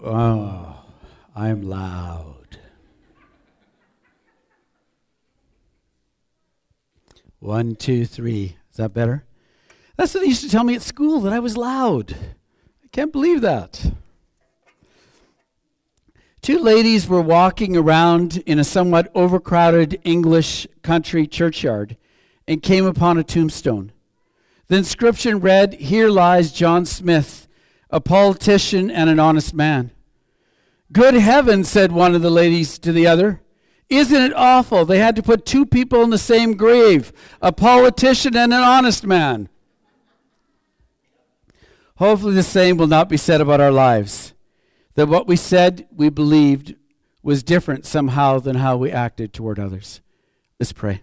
Oh, I'm loud. 1, 2, 3. Is that better? That's what they used to tell me at school, that I was loud. I can't believe that. Two ladies were walking around in a somewhat overcrowded English country churchyard and came upon a tombstone. The inscription read, "Here lies John Smith, a politician and an honest man." "Good heavens," said one of the ladies to the other. "Isn't it awful? They had to put two people in the same grave, a politician and an honest man." Hopefully the same will not be said about our lives. That what we said, we believed, was different somehow than how we acted toward others. Let's pray.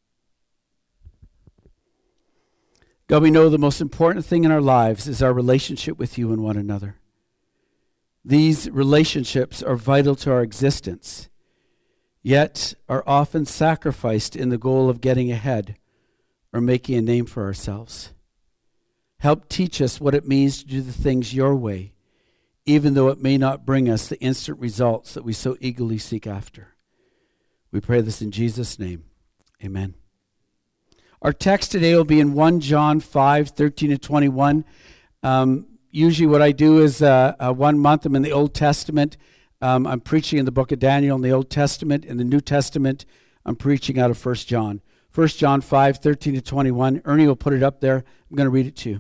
God, we know the most important thing in our lives is our relationship with you and one another. These relationships are vital to our existence, yet are often sacrificed in the goal of getting ahead or making a name for ourselves. Help teach us what it means to do the things your way, even though it may not bring us the instant results that we so eagerly seek after. We pray this in Jesus' name. Amen. Our text today will be in 1 John 5, 13 to 21. Usually what I do is 1 month I'm in the Old Testament. I'm preaching in the book of Daniel in the Old Testament. In the New Testament, I'm preaching out of 1 John. 1 John 5, 13 to 21. Ernie will put it up there. I'm going to read it to you.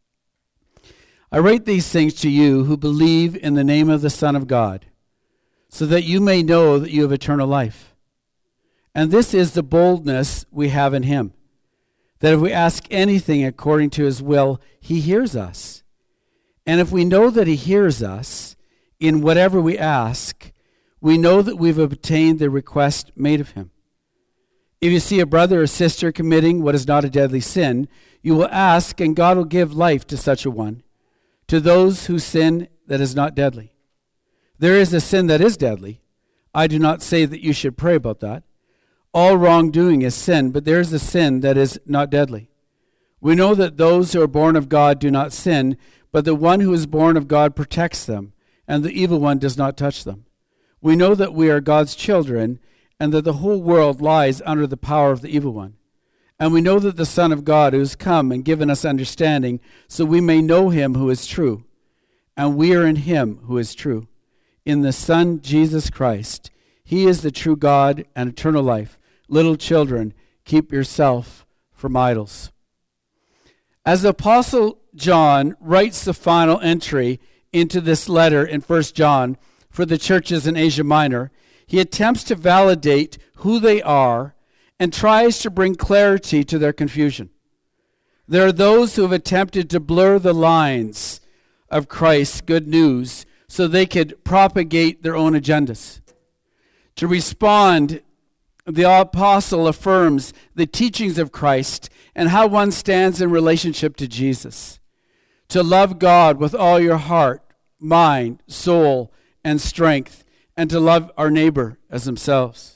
"I write these things to you who believe in the name of the Son of God, so that you may know that you have eternal life. And this is the boldness we have in him, that if we ask anything according to his will, he hears us. And if we know that he hears us in whatever we ask, we know that we've obtained the request made of him. If you see a brother or sister committing what is not a deadly sin, you will ask, and God will give life to such a one, to those whose sin that is not deadly. There is a sin that is deadly. I do not say that you should pray about that. All wrongdoing is sin, but there is a sin that is not deadly. We know that those who are born of God do not sin, but the one who is born of God protects them, and the evil one does not touch them. We know that we are God's children, and that the whole world lies under the power of the evil one. And we know that the Son of God has come and given us understanding, so we may know him who is true. And we are in him who is true, in the Son Jesus Christ. He is the true God and eternal life. Little children, keep yourself from idols." As the Apostle John writes the final entry into this letter in 1 John for the churches in Asia Minor, he attempts to validate who they are and tries to bring clarity to their confusion. There are those who have attempted to blur the lines of Christ's good news so they could propagate their own agendas. To respond, the apostle affirms the teachings of Christ and how one stands in relationship to Jesus. To love God with all your heart, mind, soul, and strength, and to love our neighbor as themselves.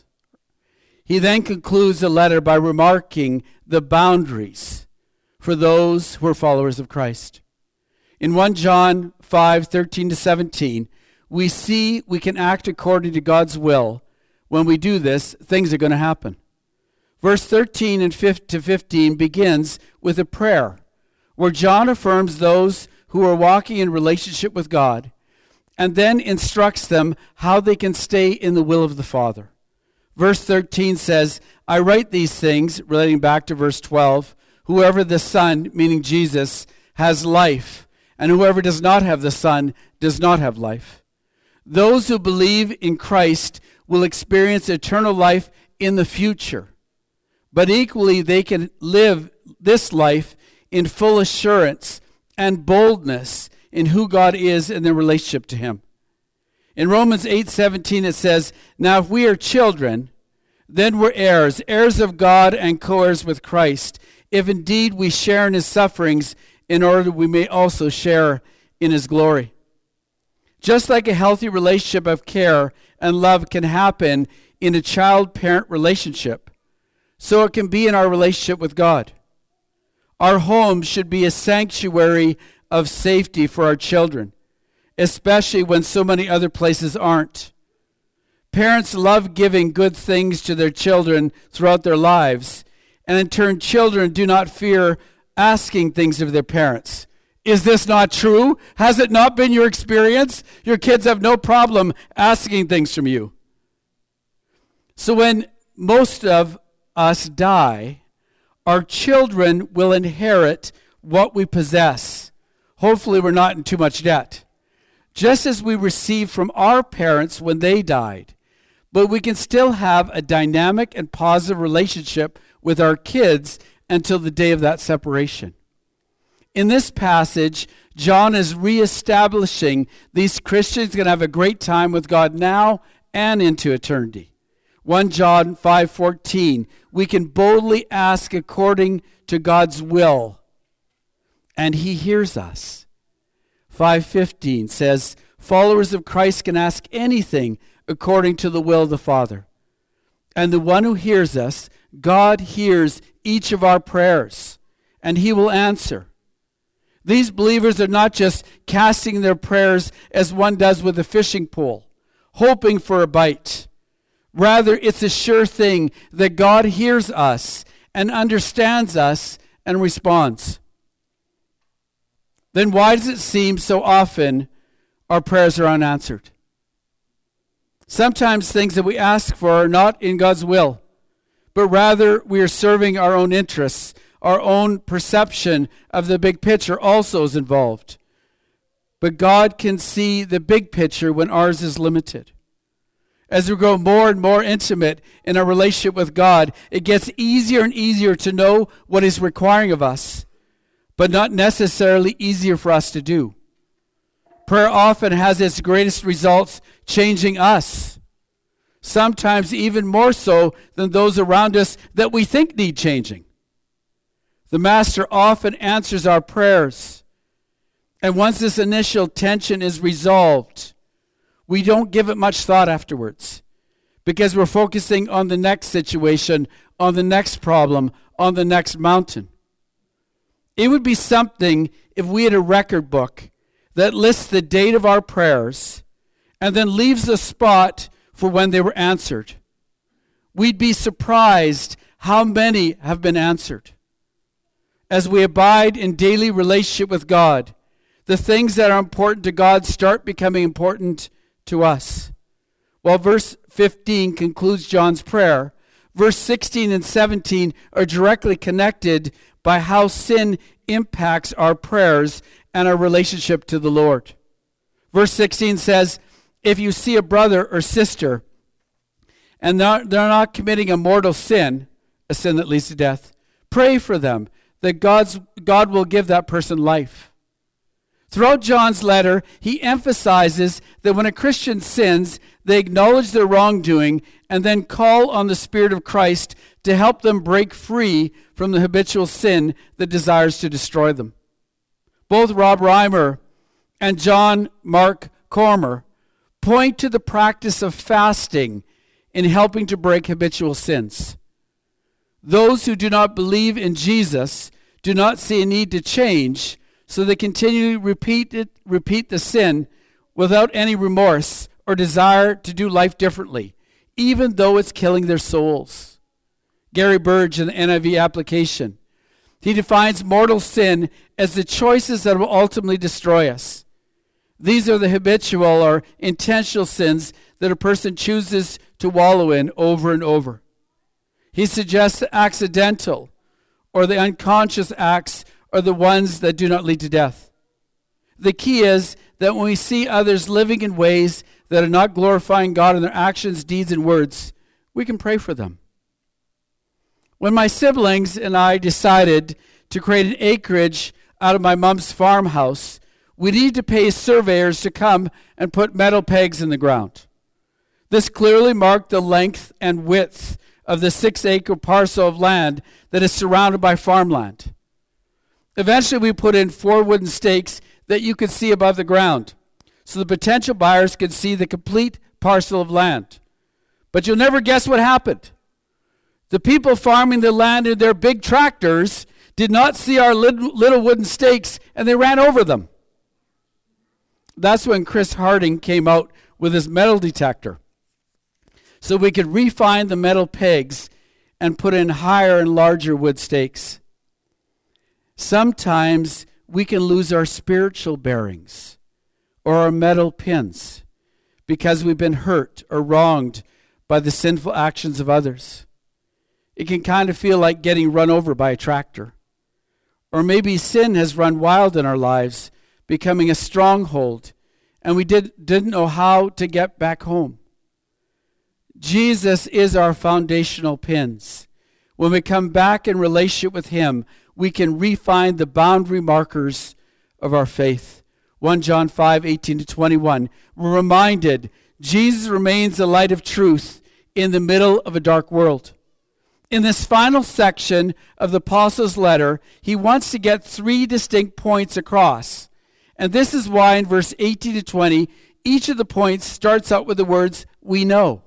He then concludes the letter by remarking the boundaries for those who are followers of Christ. In 1 John 5, 13 to 17, we see we can act according to God's will. When we do this, things are going to happen. Verse 13 and 15 begins with a prayer where John affirms those who are walking in relationship with God and then instructs them how they can stay in the will of the Father. Verse 13 says, "I write these things," relating back to verse 12, "whoever the Son," meaning Jesus, "has life, and whoever does not have the Son does not have life." Those who believe in Christ will experience eternal life in the future. But equally, they can live this life in full assurance and boldness in who God is and their relationship to him. In Romans 8:17 it says, "Now if we are children, then we're heirs, heirs of God and co-heirs with Christ, if indeed we share in his sufferings, in order that we may also share in his glory." Just like a healthy relationship of care and love can happen in a child-parent relationship, so it can be in our relationship with God. Our home should be a sanctuary of safety for our children, especially when so many other places aren't. Parents love giving good things to their children throughout their lives, and in turn, children do not fear asking things of their parents. Is this not true? Has it not been your experience? Your kids have no problem asking things from you. So when most of us die, our children will inherit what we possess. Hopefully we're not in too much debt. Just as we received from our parents when they died. But we can still have a dynamic and positive relationship with our kids until the day of that separation. In this passage, John is reestablishing these Christians are going to have a great time with God now and into eternity. 1 John 5:14, we can boldly ask according to God's will, and he hears us. 5:15 says, followers of Christ can ask anything according to the will of the Father. And the one who hears us, God hears each of our prayers, and he will answer. These believers are not just casting their prayers as one does with a fishing pole, hoping for a bite. Rather, it's a sure thing that God hears us and understands us and responds. Then why does it seem so often our prayers are unanswered? Sometimes things that we ask for are not in God's will, but rather we are serving our own interests. Our own perception of the big picture also is involved. But God can see the big picture when ours is limited. As we grow more and more intimate in our relationship with God, it gets easier and easier to know what He's requiring of us, but not necessarily easier for us to do. Prayer often has its greatest results changing us, sometimes even more so than those around us that we think need changing. The Master often answers our prayers, and once this initial tension is resolved, we don't give it much thought afterwards because we're focusing on the next situation, on the next problem, on the next mountain. It would be something if we had a record book that lists the date of our prayers and then leaves a spot for when they were answered. We'd be surprised how many have been answered. As we abide in daily relationship with God, the things that are important to God start becoming important to us. While verse 15 concludes John's prayer, verse 16 and 17 are directly connected by how sin impacts our prayers and our relationship to the Lord. Verse 16 says, if you see a brother or sister and they're not committing a mortal sin, a sin that leads to death, pray for them that God will give that person life. Throughout John's letter, he emphasizes that when a Christian sins, they acknowledge their wrongdoing and then call on the Spirit of Christ to help them break free from the habitual sin that desires to destroy them. Both Rob Reimer and John Mark Cormer point to the practice of fasting in helping to break habitual sins. Those who do not believe in Jesus do not see a need to change, so they continue to repeat the sin without any remorse or desire to do life differently, even though it's killing their souls. Gary Burge in the NIV application, he defines mortal sin as the choices that will ultimately destroy us. These are the habitual or intentional sins that a person chooses to wallow in over and over. He suggests the accidental or the unconscious acts are the ones that do not lead to death. The key is that when we see others living in ways that are not glorifying God in their actions, deeds, and words, we can pray for them. When my siblings and I decided to create an acreage out of my mom's farmhouse, we needed to pay surveyors to come and put metal pegs in the ground. This clearly marked the length and width of the 6-acre parcel of land that is surrounded by farmland. Eventually, we put in 4 wooden stakes that you could see above the ground, so the potential buyers could see the complete parcel of land. But you'll never guess what happened. The people farming the land in their big tractors did not see our little wooden stakes, and they ran over them. That's when Chris Harding came out with his metal detector. So we could refine the metal pegs and put in higher and larger wood stakes. Sometimes we can lose our spiritual bearings or our metal pins because we've been hurt or wronged by the sinful actions of others. It can kind of feel like getting run over by a tractor. Or maybe sin has run wild in our lives, becoming a stronghold, and we didn't know how to get back home. Jesus is our foundational pins. When we come back in relationship with him, we can refine the boundary markers of our faith. 1 John 5:18-21. We're reminded Jesus remains the light of truth in the middle of a dark world. In this final section of the Apostles' letter, he wants to get 3 distinct points across. And this is why in verse 18-20, each of the points starts out with the words, we know.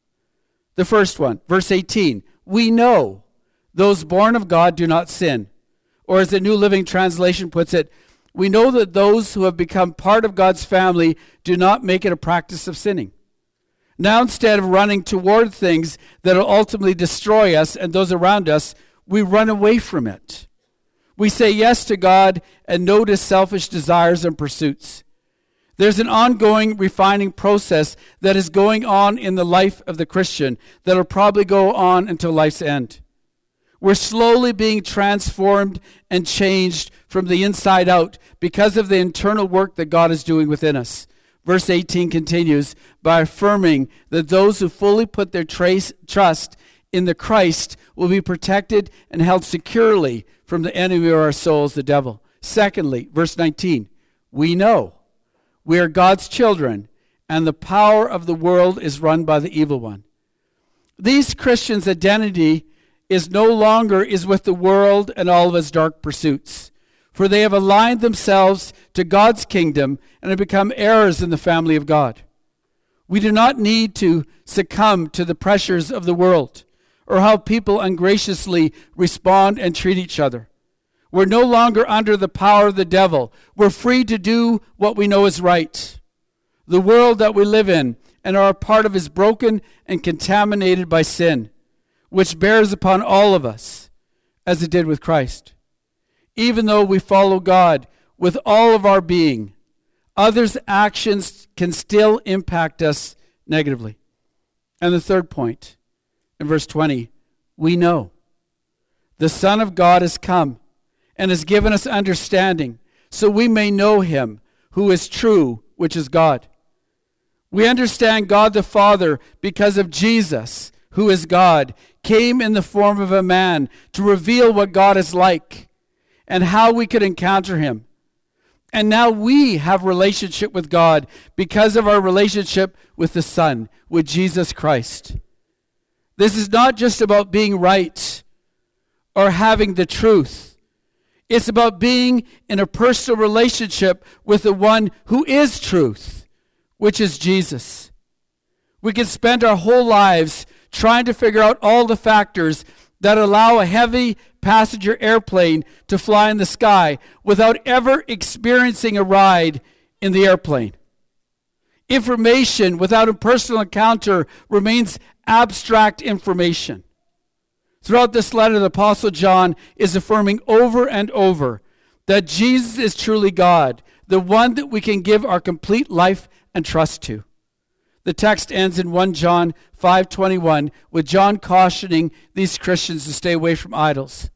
The first one, verse 18, we know those born of God do not sin. Or as the New Living Translation puts it, we know that those who have become part of God's family do not make it a practice of sinning. Now, instead of running toward things that will ultimately destroy us and those around us, we run away from it. We say yes to God and no to selfish desires and pursuits. There's an ongoing refining process that is going on in the life of the Christian that will probably go on until life's end. We're slowly being transformed and changed from the inside out because of the internal work that God is doing within us. Verse 18 continues by affirming that those who fully put their trust in the Christ will be protected and held securely from the enemy of our souls, the devil. Secondly, verse 19, we know we are God's children and the power of the world is run by the evil one. These Christians' identity is no longer with the world and all of its dark pursuits. For they have aligned themselves to God's kingdom and have become heirs in the family of God. We do not need to succumb to the pressures of the world or how people ungraciously respond and treat each other. We're no longer under the power of the devil. We're free to do what we know is right. The world that we live in and are a part of is broken and contaminated by sin, which bears upon all of us, as it did with Christ. Even though we follow God with all of our being, others' actions can still impact us negatively. And the third point, in verse 20, we know the Son of God has come and has given us understanding, so we may know him who is true, which is God. We understand God the Father because of Jesus, who is God, came in the form of a man to reveal what God is like and how we could encounter him. And now we have relationship with God because of our relationship with the Son, with Jesus Christ. This is not just about being right or having the truth. It's about being in a personal relationship with the one who is truth, which is Jesus. We can spend our whole lives trying to figure out all the factors that allow a heavy passenger airplane to fly in the sky without ever experiencing a ride in the airplane. Information without a personal encounter remains abstract information. Throughout this letter, the Apostle John is affirming over and over that Jesus is truly God, the one that we can give our complete life and trust to. The text ends in 1 John 5:21 with John cautioning these Christians to stay away from idols.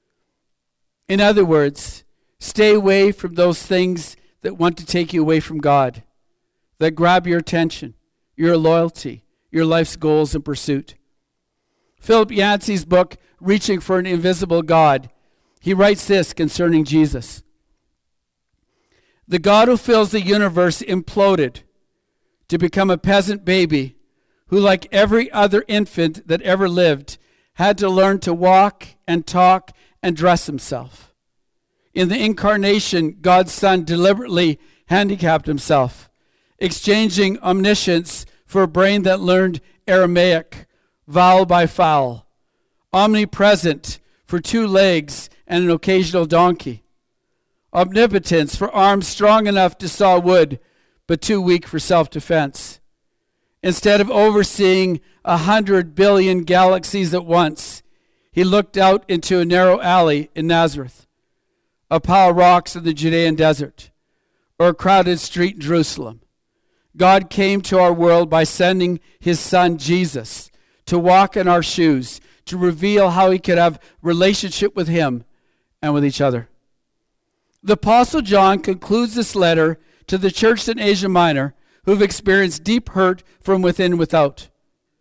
In other words, stay away from those things that want to take you away from God, that grab your attention, your loyalty, your life's goals and pursuit. Philip Yancey's book, Reaching for an Invisible God, he writes this concerning Jesus. The God who fills the universe imploded to become a peasant baby who, like every other infant that ever lived, had to learn to walk and talk and dress himself. In the incarnation, God's Son deliberately handicapped himself, exchanging omniscience for a brain that learned Aramaic, vowel by vowel, omnipresent for 2 legs and an occasional donkey, omnipotence for arms strong enough to saw wood, but too weak for self-defense. Instead of overseeing 100 billion galaxies at once, he looked out into a narrow alley in Nazareth, a pile of rocks in the Judean desert, or a crowded street in Jerusalem. God came to our world by sending his son Jesus to walk in our shoes, to reveal how he could have relationship with him and with each other. The Apostle John concludes this letter to the church in Asia Minor who've experienced deep hurt from within and without.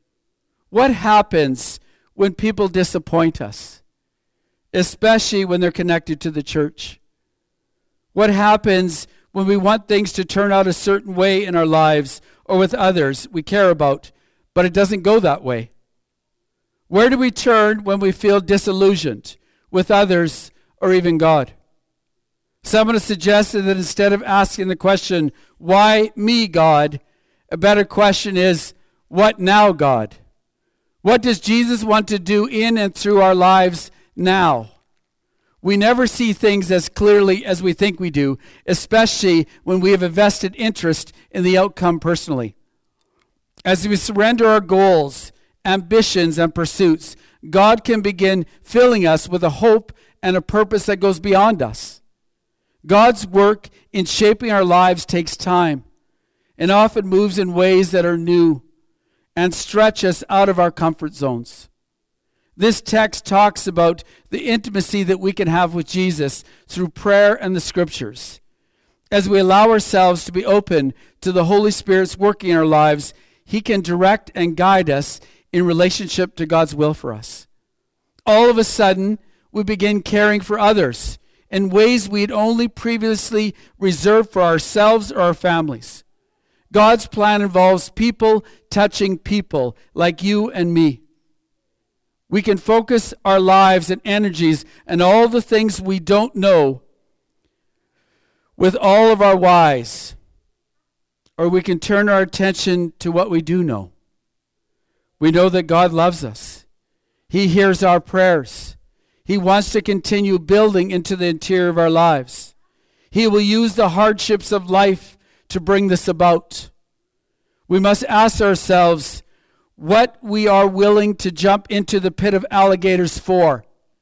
What happens when people disappoint us, especially when they're connected to the church? What happens when we want things to turn out a certain way in our lives or with others we care about, but it doesn't go that way? Where do we turn when we feel disillusioned with others or even God? Someone has suggested that instead of asking the question, why me, God, a better question is, what now, God? What does Jesus want to do in and through our lives now? We never see things as clearly as we think we do, especially when we have a vested interest in the outcome personally. As we surrender our goals, ambitions, and pursuits, God can begin filling us with a hope and a purpose that goes beyond us. God's work in shaping our lives takes time and often moves in ways that are new and stretch us out of our comfort zones. This text talks about the intimacy that we can have with Jesus through prayer and the scriptures. As we allow ourselves to be open to the Holy Spirit's working in our lives, he can direct and guide us in relationship to God's will for us. All of a sudden, we begin caring for others in ways we'd only previously reserved for ourselves or our families. God's plan involves people touching people like you and me. We can focus our lives and energies and all the things we don't know with all of our whys, or we can turn our attention to what we do know. We know that God loves us. He hears our prayers. He wants to continue building into the interior of our lives. He will use the hardships of life to bring this about. We must ask ourselves what we are willing to jump into the pit of alligators for.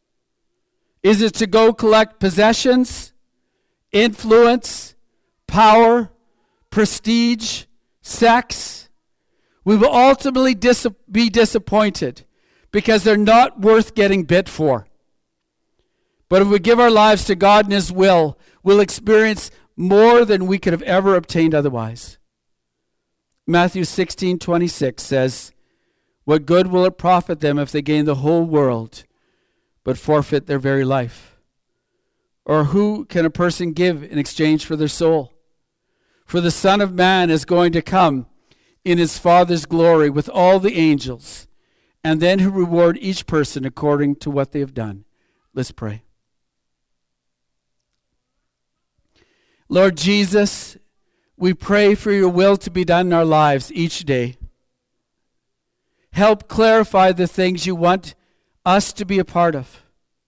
Is it to go collect possessions, influence, power, prestige, sex? We will ultimately be disappointed because they're not worth getting bit for. But if we give our lives to God and his will, we'll experience more than we could have ever obtained otherwise. Matthew 16:26 says, "What good will it profit them if they gain the whole world, but forfeit their very life? Or who can a person give in exchange for their soul? For the Son of Man is going to come in his Father's glory with all the angels, and then he'll reward each person according to what they have done." Let's pray. Lord Jesus, we pray for your will to be done in our lives each day. Help clarify the things you want us to be a part of.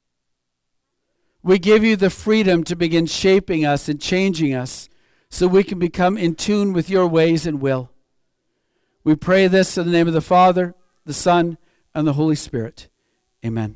We give you the freedom to begin shaping us and changing us so we can become in tune with your ways and will. We pray this in the name of the Father, the Son, and the Holy Spirit. Amen.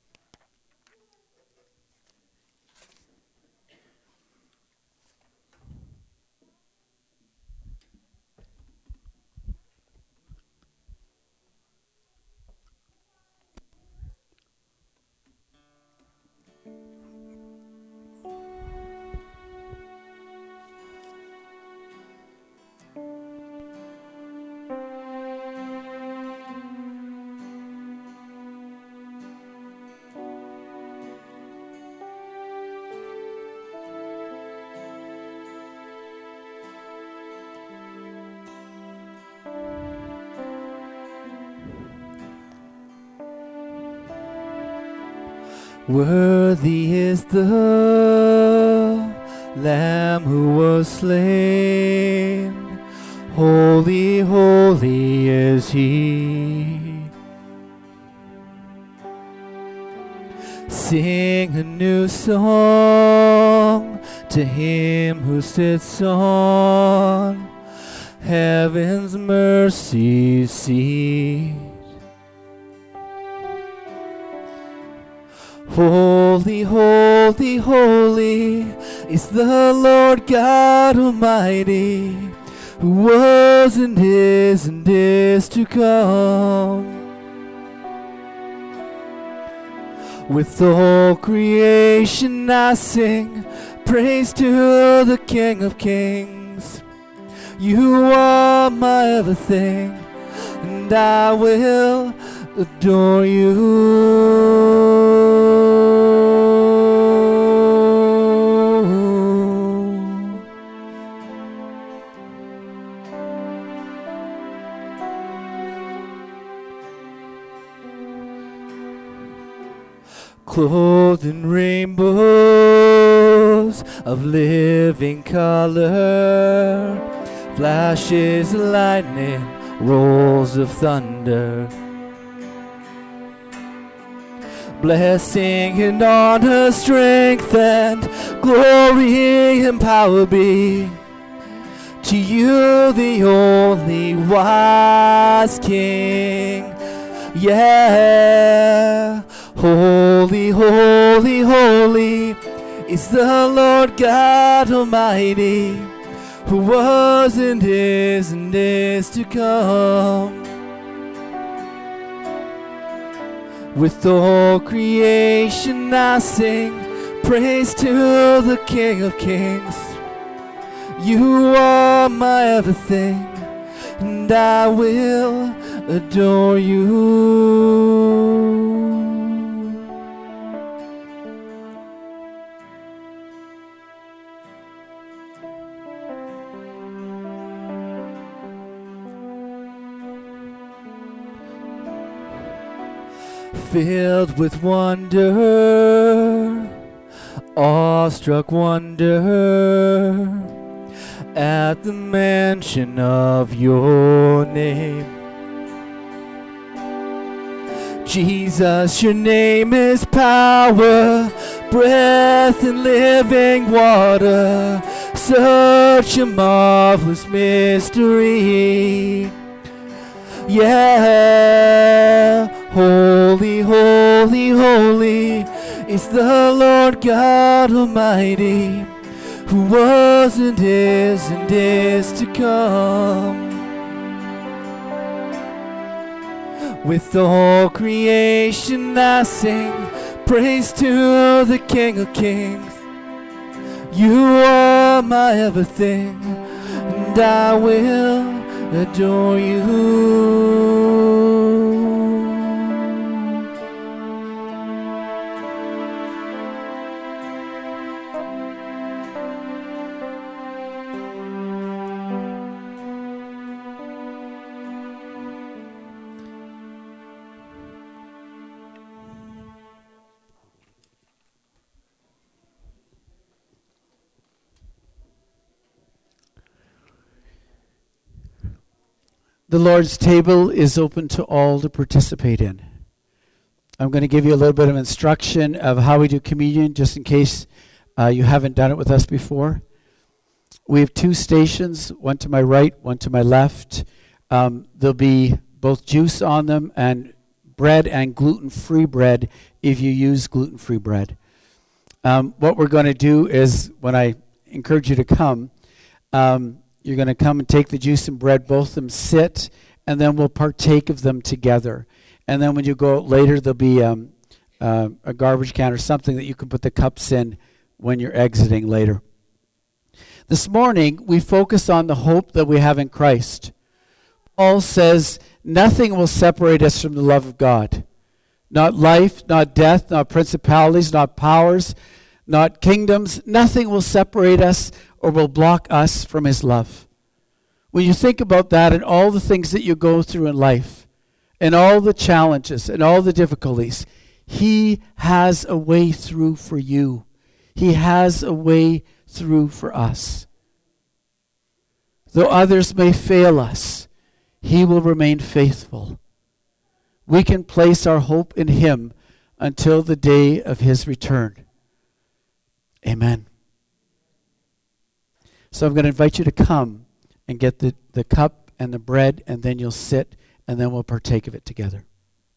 Worthy is the Lamb who was slain. Holy, holy is he. Sing a new song to him who sits on heaven's mercy seat. Holy, holy, holy is the Lord God Almighty, who was and is to come. With all creation I sing praise to the King of Kings. You are my everything, and I will adore you. Clothed in rainbows of living color, flashes of lightning, rolls of thunder. Blessing and honor, strength and glory and power be to you, the only wise King. Yeah. Holy, holy, holy is the Lord God Almighty, who was and is to come. With all creation I sing praise to the King of Kings. You are my everything, and I will adore you. Filled with wonder, awestruck wonder, at the mention of your name. Jesus, your name is power, breath and living water, such a marvelous mystery. Yeah. Holy, holy, holy is the Lord God Almighty, who was and is to come. With all creation I sing praise to the King of Kings. You are my everything, and I will adore you. The Lord's table is open to all to participate in. I'm going to give you a little bit of instruction of how we do communion, just in case you haven't done it with us before. We have two stations, one to my right, one to my left. There'll be both juice on them and bread and gluten-free bread if you use gluten-free bread. What we're going to do is, when I encourage you to come, you're going to come and take the juice and bread, both of them sit, and then we'll partake of them together. And then when you go out later, there'll be a garbage can or something that you can put the cups in when you're exiting later. This morning, we focus on the hope that we have in Christ. Paul says, nothing will separate us from the love of God. Not life, not death, not principalities, not powers, not kingdoms. Nothing will separate us or will block us from his love. When you think about that and all the things that you go through in life, and all the challenges and all the difficulties, he has a way through for you. He has a way through for us. Though others may fail us, he will remain faithful. We can place our hope in him until the day of his return. Amen. So I'm going to invite you to come and get the cup and the bread, and then you'll sit, and then we'll partake of it together.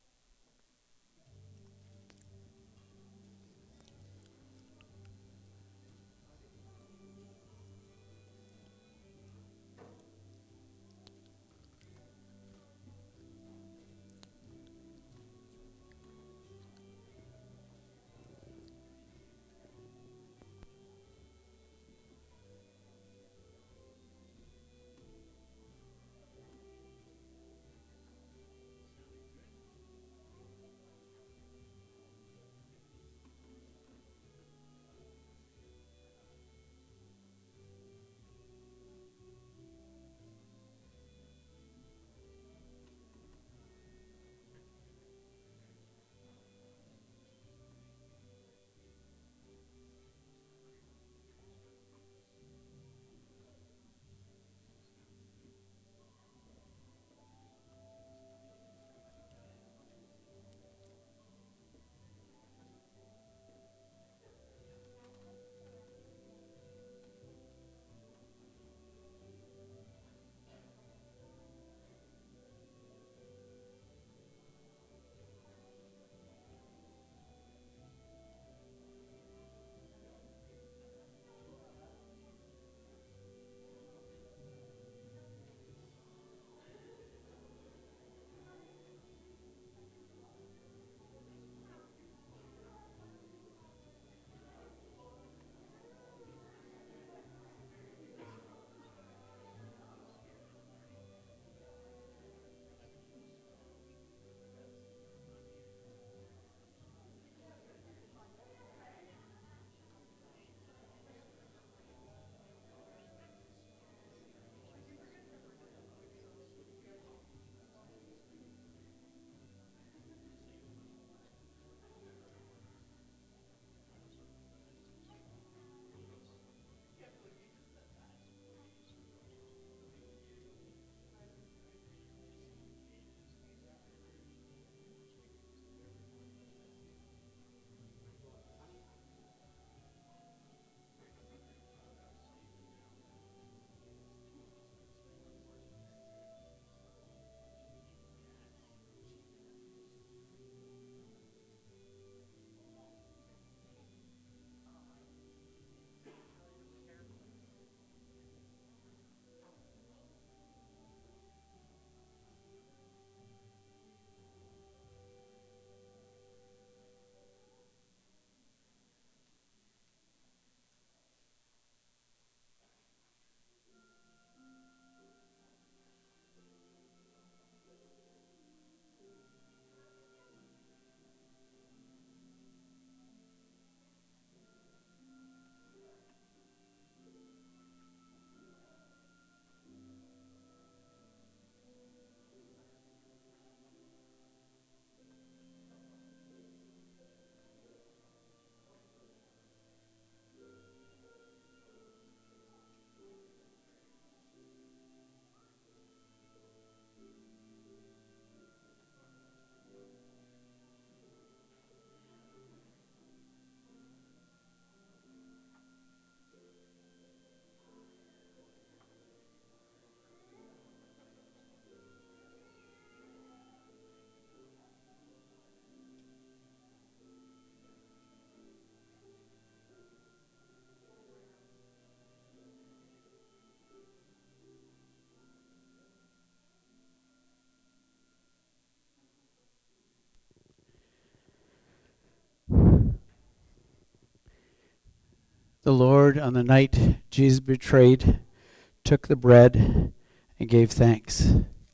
The Lord, on the night Jesus betrayed, took the bread and gave thanks.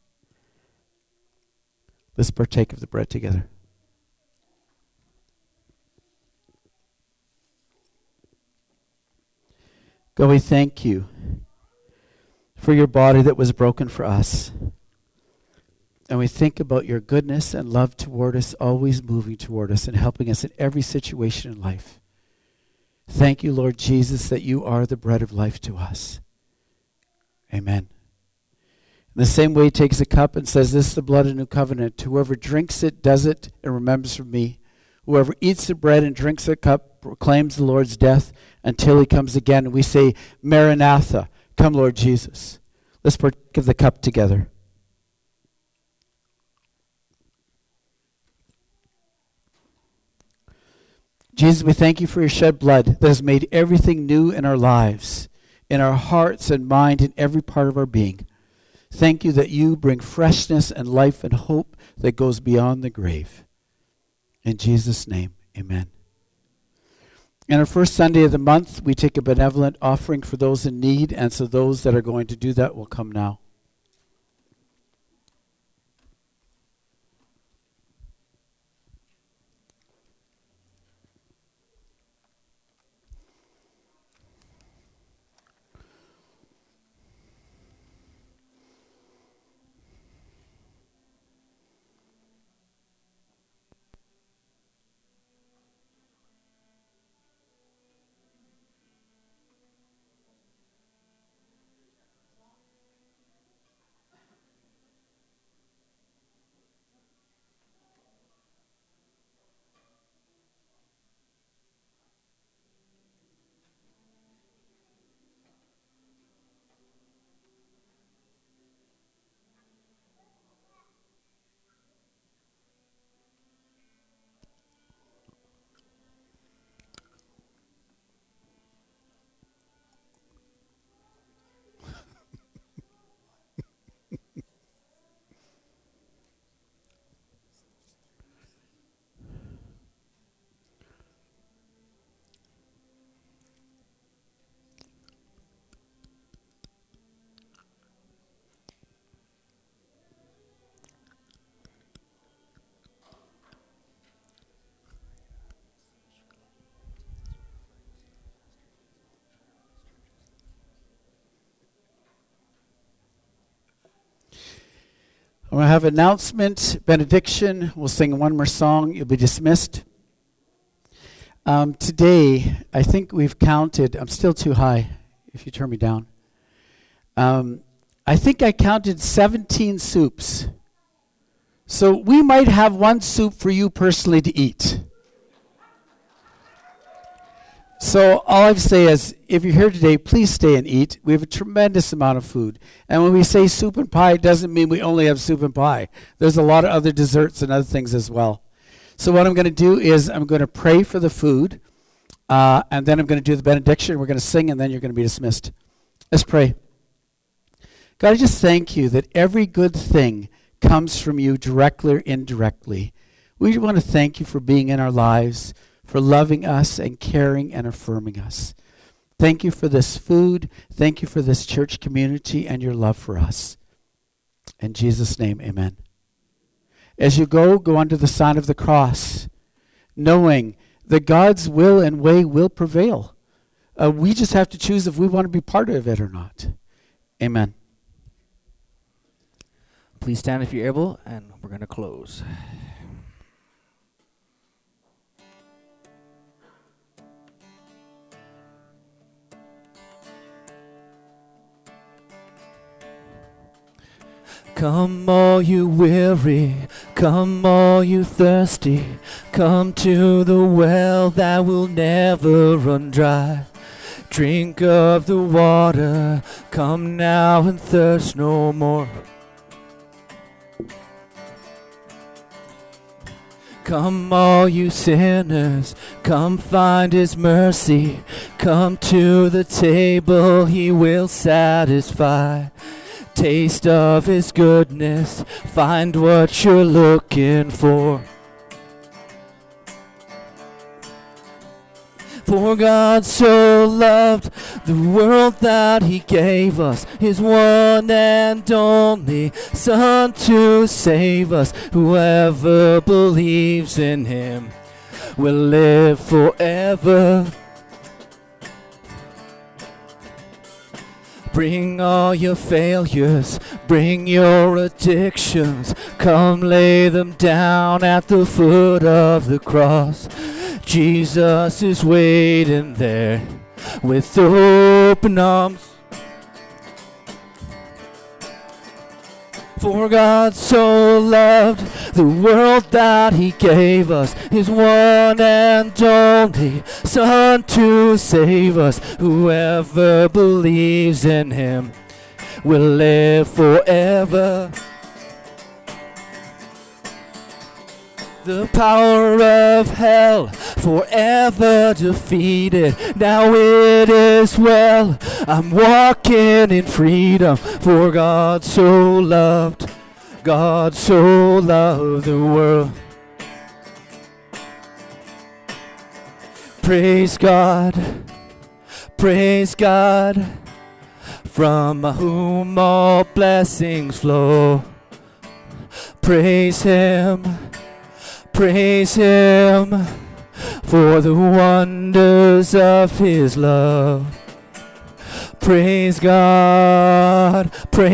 Let's partake of the bread together. God, we thank you for your body that was broken for us. And we think about your goodness and love toward us, always moving toward us and helping us in every situation in life. Thank you, Lord Jesus, that you are the bread of life to us. Amen. In the same way, he takes a cup and says, "This is the blood of the new covenant. Whoever drinks it does it and remembers from me. Whoever eats the bread and drinks the cup proclaims the Lord's death until he comes again." And we say, "Maranatha, come, Lord Jesus." Let's partake of the cup together. Jesus, we thank you for your shed blood that has made everything new in our lives, in our hearts and mind, in every part of our being. Thank you that you bring freshness and life and hope that goes beyond the grave. In Jesus' name, amen. In our first Sunday of the month, we take a benevolent offering for those in need, and so those that are going to do that will come now. We'll have announcement, benediction. We'll sing one more song. You'll be dismissed. Today, I think we've counted. I'm still too high if you turn me down. I think I counted 17 soups. So we might have one soup for you personally to eat. So all I have to say is, if you're here today, please stay and eat. We have a tremendous amount of food. And when we say soup and pie, it doesn't mean we only have soup and pie. There's a lot of other desserts and other things as well. So what I'm going to do is I'm going to pray for the food, and then I'm going to do the benediction. We're going to sing, and then you're going to be dismissed. Let's pray. God, I just thank you that every good thing comes from you directly or indirectly. We want to thank you for being in our lives, for loving us and caring and affirming us. Thank you for this food. Thank you for this church community and your love for us. In Jesus' name, amen. As you go under the sign of the cross, knowing that God's will and way will prevail. We just have to choose if we want to be part of it or not. Amen. Please stand if you're able, and we're going to close. Come all you weary, come all you thirsty, come to the well that will never run dry. Drink of the water, come now and thirst no more. Come all you sinners, come find his mercy, come to the table, he will satisfy. Taste of his goodness, find what you're looking for. For God so loved the world that he gave us his one and only Son to save us. Whoever believes in him will live forever. Bring all your failures, bring your addictions, come lay them down at the foot of the cross. Jesus is waiting there with open arms. For God so loved the world that he gave us his one and only Son to save us. Whoever believes in him will live forever. The power of hell forever defeated. Now it is well. I'm walking in freedom. For God so loved the world. Praise God, from whom all blessings flow. Praise Him, for the wonders of His love. Praise God,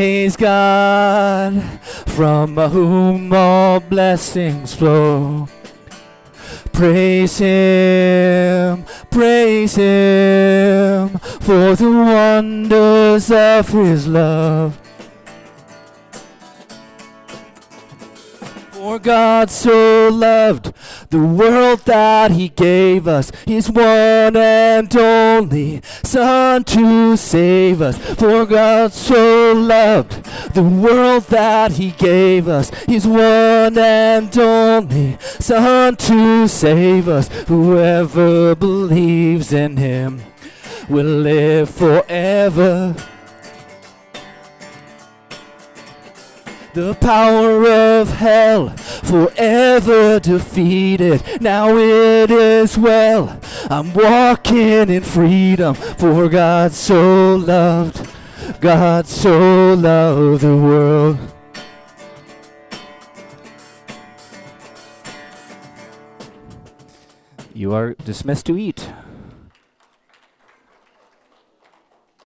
from whom all blessings flow. Praise Him, for the wonders of His love. For God so loved the world that He gave us His one and only Son to save us. For God so loved the world that He gave us His one and only Son to save us. Whoever believes in Him will live forever. The power of hell forever defeated. Now it is well. I'm walking in freedom. For God so loved the world. You are dismissed to eat.